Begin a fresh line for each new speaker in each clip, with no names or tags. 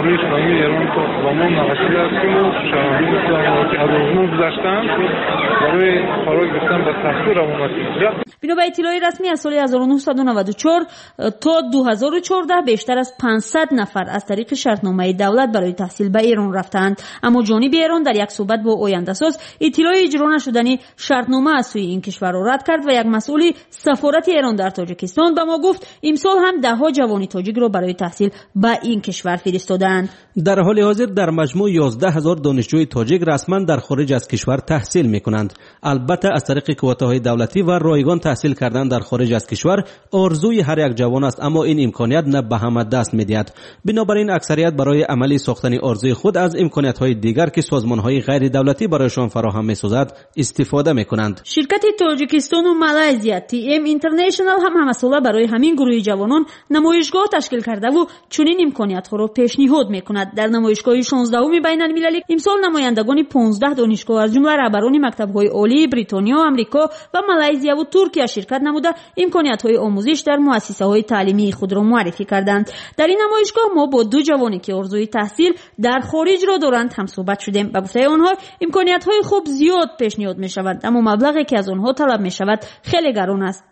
جمهوری اسلامی ایران تا زمان نرسیده است که شهروندان اسلامی از آزمون گذشته‌اند برای فرار گرفتن به تحصیل روان هستند.
بنا به اطلاع رسمی از سال 1994 تا 2014 بیشتر از 500 نفر از طریق شرطنامه دولت برای تحصیل به ایران رفتند، اما جانب ایران در یک صحبت با آینده‌ساز اطلاع اجرا نشدنی شرطنامه از سوی این کشور را رد کرد و یک مسئول سفارت ایران در تاجیکستان به ما گفت امسال هم ده‌ها جوان تاجیک را برای تحصیل به این کشور فرستادند.
در حال حاضر در مجموع 11000 دانشجوی تاجیک رسما در خارج از کشور تحصیل می‌کنند. البته از طریق کوتاهای دولتی و رایگان تحصیل کردن در خارج از کشور آرزوی هر یک جوان است، اما این امکانیت نه به همه دست می‌دهد. بنابراین اکثریت برای عملی ساختن آرزوی خود از امکانیت‌های دیگر که سازمان‌های غیر دولتی برایشان فراهم می‌سازد استفاده می‌کنند.
شرکت تاجیکستان و مالزیا TM اینترنشنال هم همساله برای همین گروه جوانان نمایشگاه تشکیل کرده و چنین امکانیت‌ها را پیشنهاد می‌کند. در نمایشگاه 16 بین‌المللی امسال نمایندگان 15 دانشگاه از جمله رهبران مکتب‌های عالی بریتانیا، آمریکا و مالزیا و ترکیه شرکت نموده امکانیت‌های آموزش در مؤسسه‌های تعلیمی خود را معرفی کردند. در این نمایشگاه ما با دو جوانی که آرزوی تحصیل در خارج را دارند هم صحبت شدیم. به گفته آنها امکانیت‌های خوب زیاد پیشنهاد می‌شود، اما مبلغی که از آنها طلب می‌شود خیلی گران است.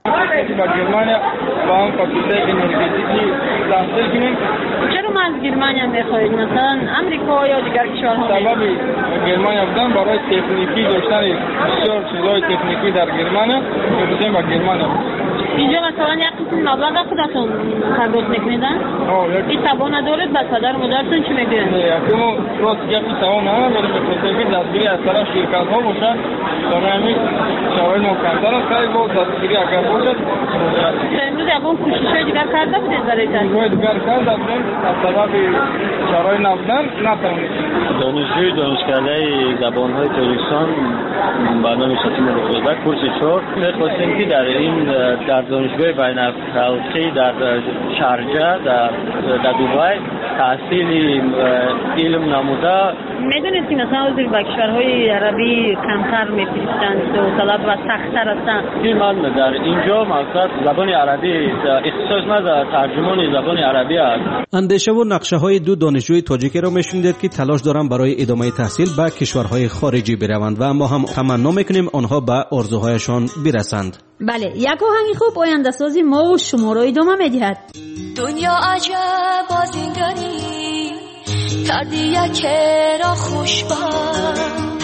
چرا ما از گرمانیا می‌خواهید؟ مثلا آمریکا یا دیگر کشورها؟
سبب گرمانیا بودن برای تکنیکی داشتن بسیار چیزهای تکنیکی در گرمانیا می‌خواستیم با گرمانیا.
اینجا مثلا یک قسم مبلغ خودتون پرداخت می‌کنیدن؟ این توان ندارید به پدر مادرتون چی میگن؟
یکم راست یک توان ندارم، ولی می‌خواستیم که دستگیری از طرف شرکت‌ها باشه تا همین شرایط مکمل است. خیلی با دستگیری اگر باشد
امروز یکم کوشش‌های دیگر کرده بودید برای تحصیل؟
دیگر کرده بودیم از طرف شرایط نبودن نتوانستیم.
دانشجوی دانشکده زبان‌های تاجیکستان به نام شاتیم الغداء کورس 4 می‌خواستیم که در دانشگاه بین‌المللی در شارجه در دبی تحصیل علم نموده.
میدونید که مثلا از به کشورهای عربی کمتر می‌فرستند و طلب و سخت‌تر هستند.
این معلومه در اینجا مقصد زبان عربی اختصاص نداره، ترجمان زبان عربی است.
اندیشه و نقشه‌های دو دانشجوی تاجیکی را می‌شنیدید که تلاش دارند برای ادامه تحصیل به کشورهای خارجی بروند و ما هم تمنا می‌کنیم آنها به آرزوهایشان برسند.
بله، یک آهنگ خوب آینده سازی ما و شما را ادامه می‌دهد.
دنیا عجب بازیگری کردی یک را خوشبخت،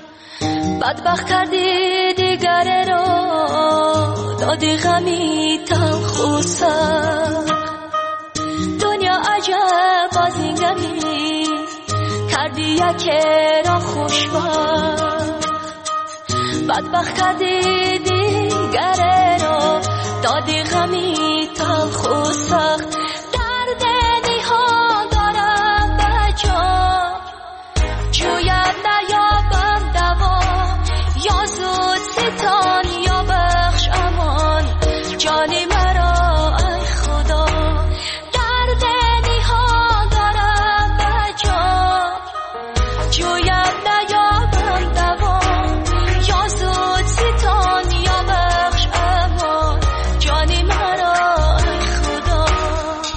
بدبخت کردی دیگر را دادی غمی تلخ و سخت. دنیا عجب بازیگری کردی یک را خوشبخت، بدبخت کردی دیگر را دادی غمی تلخ و سخت. درد نیها دارم به جان جوید نیابم دوا، یا زود ستان یا بخش امان جانی مرا ای خدا. درد نیها دارم به جان جوید نیابم دوا، یا زود ستان یا بخش امان جانی مرا ای خدا.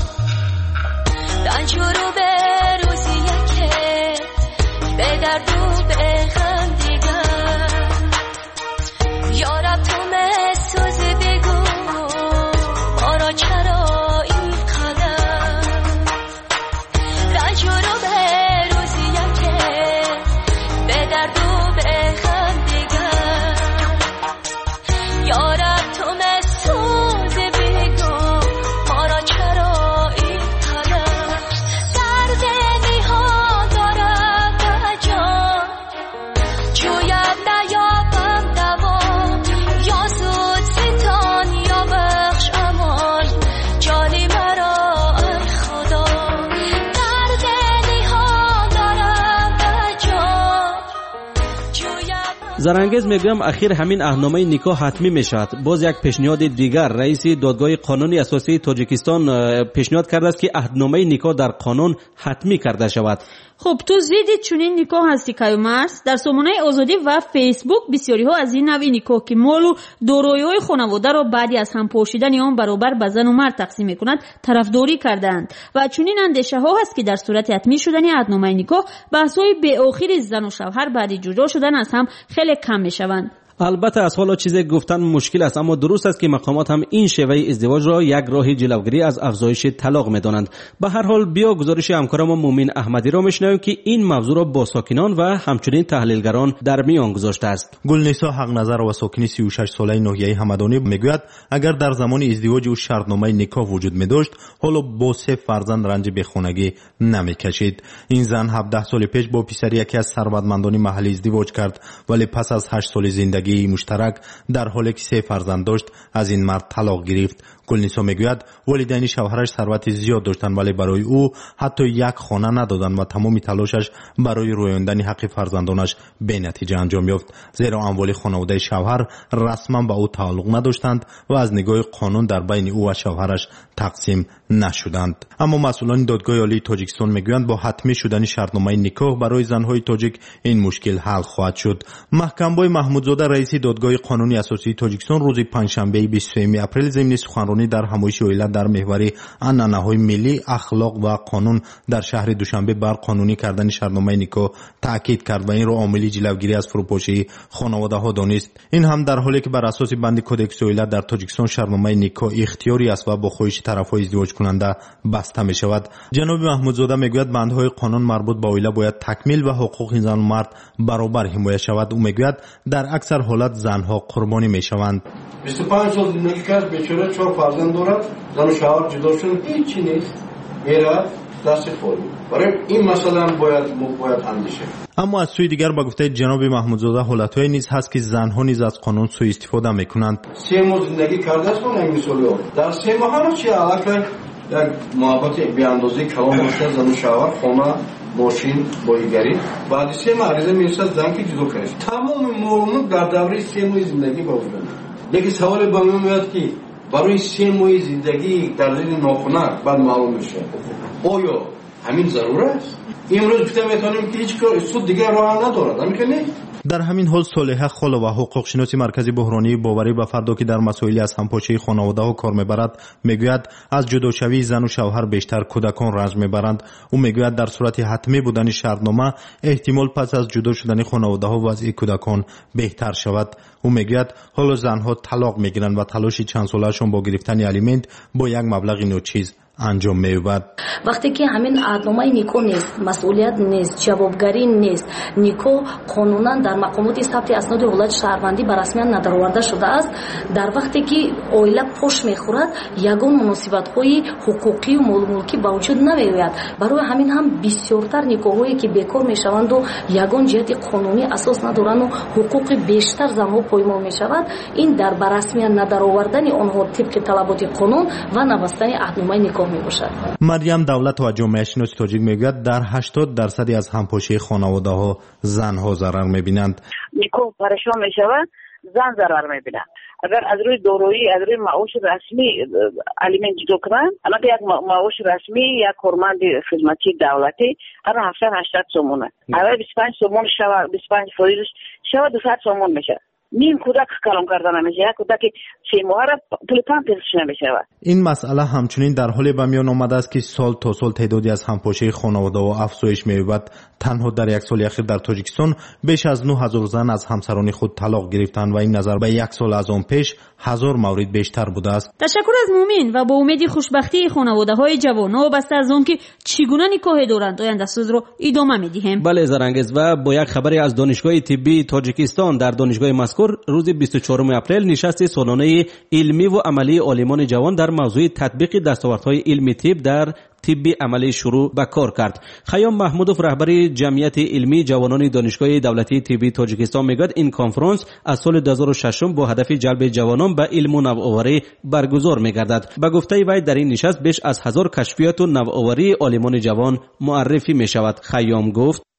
زرانگیز میگویم اخیر همین اهنامه نکاح حتمی میشود. باز یک پیشنهاد دیگر رئیس دادگاه قانونی اساسی تاجیکستان پیشنهاد کرده است که اهنامه نکاح در قانون حتمی کرده شود.
خب تو زیدی چونین نکاح هستی کایومرس در سامانه آزادی و فیسبوک بسیاری ها از این نوع نکاح که مال و دارایی‌های خانواده را بعدی از هم پوشیدن آن برابر به زن و مرد تقسیم می‌کند طرفداری کردند و چونین اندیشه ها هست که در صورت حتمی شدن اهنامه نکاح بحث‌های به آخر زن و شوهر بعد جدا شدن از هم خیلی کم می‌شوند.
البته از حالا چیزی گفتن مشکل است، اما درست است که مقامات هم این شیوه ازدواج را یک راه جلوگیری از افزایش طلاق می‌دانند. به هر حال بیا گزارش همکارم مومن احمدی را میشنویم که این موضوع را با ساکنان و همچنین تحلیلگران در میان گذاشته است.
گلنسا حق نظر و ساکن 36 ساله ناحیه همدانی میگوید اگر در زمان ازدواج او شرطنامه نکاح وجود می‌داشت، حالا با 3 فرزند رنج بیخونگی نمی‌کشید. این زن 17 سال پیش با پسری یکی از ثروتمندان محلی ازدواج کرد، ولی پس از 8 سال زندگی مشترک در حالی که 3 فرزند داشت از این مرد طلاق گرفت. گلنسا میگوید والدین شوهرش ثروت زیاد داشتند ولی برای او حتی یک خانه ندادند و تمام تلاشش برای رویاندن حق فرزندانش به نتیجه انجام یافت، زیرا اموال خانواده شوهر رسما به او تعلق نداشتند و از نگاه قانون در بین او و شوهرش تقسیم نشدند. اما مسئولان دادگاه عالی تاجیکستان میگویند با حتمی شدن شرطنامه نکاح برای زنهای تاجیک این مشکل حل خواهد شد. محکم‌بای محمودزاده رئیس دادگاه قانونی اساسی تاجیکستان روز پنجشنبه 23 اپریل ضمن سخنرانی در همایش اویلت در محور عنعنه‌های ملی، اخلاق و قانون در شهر دوشنبه بر قانونی کردن شرطنامه نکاح تاکید کرد و این را عامل جلوگیری از فروپاشی خانواده‌ها دانست. این هم در حالی که بر اساس بند کدکس اویلت در تاجیکستان شرطنامه نکاح اختیاری است و با خواهش طرف‌های ازدواج کننده بسته می شود. جناب محمودزاده میگوید بندهای قانون مربوط به اویله باید تکمیل و حقوق زن و مرد برابر حمایت شود. او میگوید در اکثر حالت زنها قربانی می شوند.
25 سال زندگی کرد، بیچاره 4 فرزند دارد، زن و شوهر جدا شدن، هیچی نیست، میره دست خود. برای این مسئله هم باید اندیشه.
اما از سوی دیگر با گفته جناب محمودزاده حالت‌های نیز هست که زنها نیز از قانون سوء استفاده میکنند.
3 ماه زندگی کرده است و نمی‌سوله. در 3 ماه هم چی علاقه یک محبت بی اندازه کلام داشته زن و شوهر، خانه، ماشین، بایگری، بعد 3 ماه عریضه میرسد زن که جدا کنه. تمام معلومات در دوره 3 ماه زندگی با وجود دارد. لیکن سوال با من میاد که برای 3 ماه زندگی در زیر ناخنک بعد معلوم میشه آیا همین ضروره است؟ امروز گفته میتونیم که هیچ کار سود دیگر راه ندارد، همین
در همین حال صالحه خاله و حقوق شناسی مرکز بحرانی باوری به فردا که در مسائل از همپاشی خانواده ها کار میبرد میگوید از جداشوی زن و شوهر بیشتر کودکان رنج میبرند. او میگوید در صورت حتمی بودن شرطنامه احتمال پس از جدا شدن خانواده ها وضع کودکان بهتر شود. او میگوید حالا زنها طلاق میگیرند و تلاش چند سالهشون با گرفتن الیمنت با یک مبلغ ناچیز انجام می‌یابد.
وقتی که همین اهنامه نکاح نیست، مسئولیت نیست، جوابگری نیست، نکاح قانونا در مقامات ثبت اسناد ولایت شهروندی به رسمیت ندارورده شده است، در وقتی که اویله پوش میخورد یگان مناسبت‌های حقوقی و ملکی با وجود نمی‌آید. برای همین هم بسیارتر نکاح‌هایی که بیکار میشوند و یگان جهت قانونی اساس ندارند و حقوق بیشتر زنها پایمال میشود، این در به رسمیت ندارآوردن آنها طبق طلبات قانون و نبستن اهنامه نکاح
مریم دولت و جامعه شناس تاجیک میگوید در 80% از همپاشی خانواده ها زنها ضرر میبینند.
نکاح پریشان میشود، زن ضرر میبینند. اگر از روی دارایی، از روی معاش رسمی الیمنت جدا کنند، الان یک معاش رسمی یک کارمند خدمتی دولتی هر 780 سومونه، اگر 25 سومون شود، 25 فایدش شود 200 سومون میشه. نیم کودک کلام کردن نمیشه، یک کودک 3 ماهه را پول 5 پیش نمیشه.
این مسئله همچنین در حالی به میان آمده است که سال تا سال تعدادی از همپاشی خانواده و افزایش می‌یابد. تنها در یک سال اخیر در تاجیکستان بیش از 9000 زن از همسران خود طلاق گرفتند و این نظر به یک سال از آن پیش 1000 مورد بیشتر بوده است.
تشکر از مومن و با امید خوشبختی خانواده‌های جوان و بسته از آن که چگونه نکاح دارند آینده سوز رو ادامه می‌دهیم.
بله زرانگیز و با یک خبری از دانشگاه طبی تاجیکستان در دانشگاه مذکور روز 24 اپریل نشست سالانه علمی و عملی عالمان جوان در موضوع تطبیق دستاوردهای علمی طب در طب عملی شروع به کار کرد. خیام محمودوف رهبر جمعیت علمی جوانان دانشگاه دولتی طبی تاجیکستان میگوید این کنفرانس از سال 2006 با هدف جلب جوانان به علم و نوآوری برگزار میگردد. به گفته وی در این نشست بیش از 1000 کشفیات و نوآوری عالمان جوان معرفی میشود. خیام گفت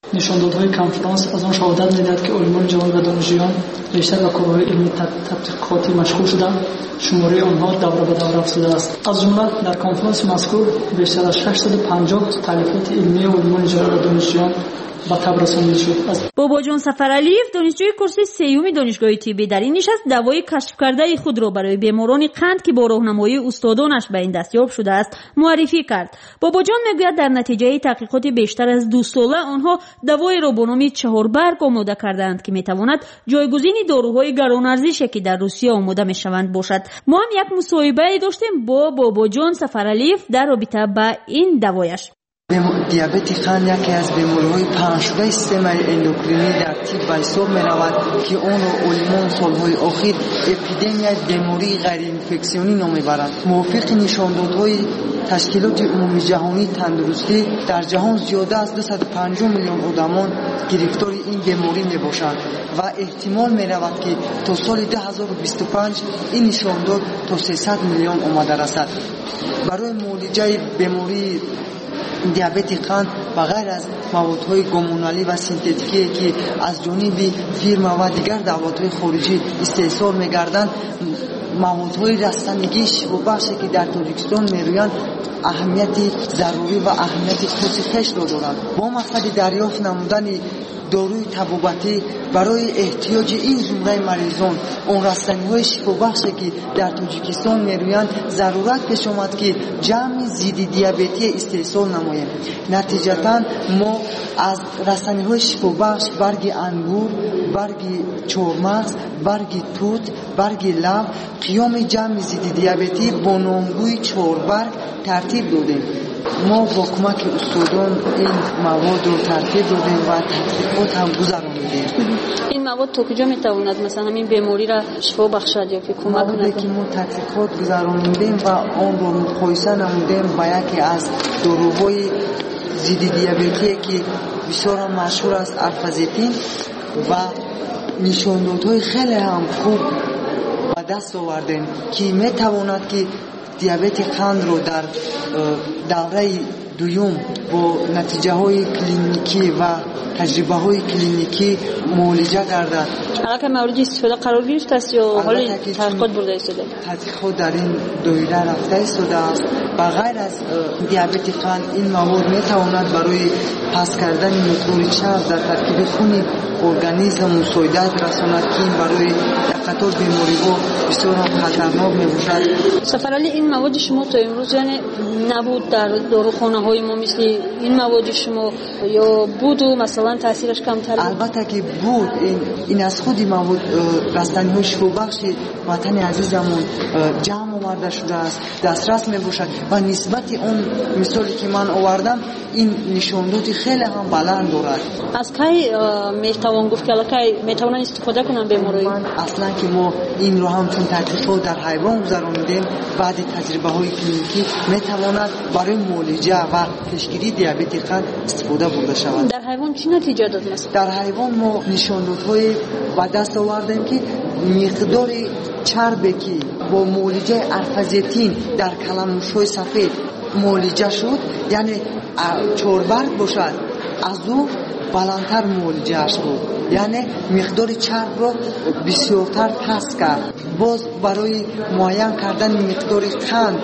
نشاندادهای کنفرانس از آن شهادت می‌دهد که عالمان جوان و دانشجویان بیشتر به کارهای علمی تحقیقاتی مشغول شدند. شماره آنها دوره به دوره افزوده است. از جمله در کنفرانس مذکور بیشتر از 650 تالیفات علمی عالمان جوان و دانشجویان
بابا جان سفرعلیف دانشجوی کورس سیوم دانشگاه طبی در این نشست دوای کشف کرده خود را برای بیماران قند که با راهنمایی استادانش به این دستیاب شده است معرفی کرد. بابا جان میگوید در نتیجه تحقیقات بیشتر از 2 ساله آنها دوای را با نام 4 برگ آماده کردند که میتواند جایگزین داروهای گرانارزشی که در روسیه آماده میشوند باشد. ما هم یک مصاحبه داشتیم با بابا جان سفرعلیف در رابطه با این دوایش.
دیابت قند یکی از بیماری‌های پنهان‌شده سیستم اندوکرینی در طب به حساب می‌رود که آن را عالمان سال‌های اخیر اپیدمی بیماری غیر انفکسیونی نام می‌برند. موافق نشاندادهای تشکیلات عمومی جهانی تندرستی در جهان زیاده از 250 میلیون آدمان گرفتار این بیماری میباشند و احتمال می‌رود که تا سال 2025 این نشانداد تا 300 میلیون آمده رسد. برای معالجه بیماری دیابت قند و غیر از موادهای گومونالی و سینتتیکی که از جانب فیرما و دیگر دولت‌های خارجی استحصال می‌گردند، موادهای رستنگی شفابخشی که در تاجیکستان میرویند اهمیت ضروری و اهمیت خاص خویش را دارند. با مقصد دریافت نمودن داروی طبابتی برای احتیاج این زمره مریضان اون رستنی‌های شفابخشی که در تاجیکستان میرویند ضرورت پیش آمد که جمع ضد دیابتی استحصال نماییم. نتیجتاً ما از رستنی‌های شفابخش برگ انگور، برگ چهارمغز، برگ توت، برگ لب قیام جمع ضد دیابتی با نامگوی 4 برگ ترتیب دادیم. ما با کمک استادان این مواد رو ترتیب دادیم و تحقیقات هم گذراندیم.
این مواد تا کجا میتواند مثلا همین بیماری را شفا بخشد یا که کمک کند؟
که ما تحقیقات گذراندیم و آن رو مقایسه نمودیم با یکی از داروهای ضد دیابتی که بسیار مشهور است، ارفازتین، و نشاندادهای خیلی هم خوب به دست آوردیم که میتواند که دیابت قند رو در دوره دوم با نتیجه های کلینیکی و تجربه های کلینیکی معالجه گردد.
حالا که مورد استفاده قرار گرفته است یا حالی تحقیقات برده ایستاده؟
تحقیقات در این دایره رفته ایستاده است. و غیر از دیابت قند این مواد میتواند برای پس کردن مقدار چرب در ترکیب خون ارگانیسم مساعدت رساند که این برای قطار بیماری‌ها بسیار هم خطرناک میباشد.
سفرعلی این مواد شما تا امروز یعنی نبود در داروخانه‌های ما مثل این مواد شما یا بود و مثلا تاثیرش کمتر بود؟
البته که بود. این از خودی مواد رستنی‌های شفابخش وطن عزیزمون جمع آورده شده است، دسترس میباشد و نسبت اون مثالی که من آوردم این نشاندادی خیلی هم بلند دارد.
از کی میتوان گفت که الکی میتونن استفاده کنن بیماران؟
اصلا که ما این رو هم چون تحقیقات در حیوان گذراندیم، بعد تجربه های کلینیکی میتواند برای معالجه و پیشگیری دیابت قند استفاده برده شود.
در حیوان چی نتیجه داد مثلا؟
در حیوان ما نشاندادهای به دست آوردیم که مقدار چربی که با معالجه ارفازتین در کلمش‌های سفید معالجه شد، یعنی 4 برگ باشد، از او بلندتر معالجه‌اش بود، یعنی مقدار چرب را بسیارتر پس کرد. باز برای معاین کردن مقدار قند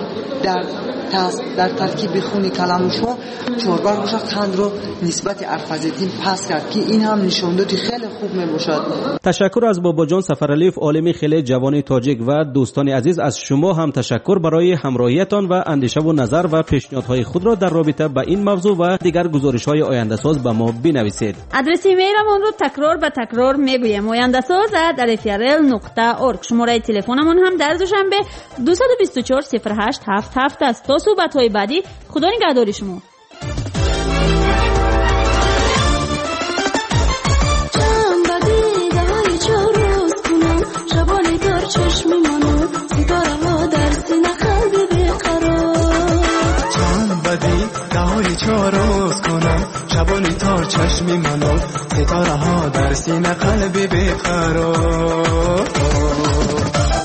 در ترکیب خون کلمش‌ها 4 برگ باشد، قند را نسبت ارفازتین پس کرد که این هم نشاندادی خیلی خوب میباشد.
تشکر از بابا جان سفرعلیف، عالم خیلی جوان تاجیک، و دوستان عزیز از شما هم تشکر برای همراهیتان و اندیشه و نظر و پیشنهادهای خود را در رابطه با این موضوع و دیگر گزارش‌های آینده ساز به ما بنویسید.
آدرس ایمیلمون رو تکرار به تکرار میگویم: oyandasaz@rfrl.org. شماره تلفنمون هم در دوشنبه 224 08 77 است. تا صحبت‌های بعدی، خدا نگهدار شما.
چشمی منو ستاره ها در سینه قلبی بیقرار، چند بدی دهایی 4 روز کنم شبانی تار چشمی منو ستاره ها در سینه قلبی بیقرار.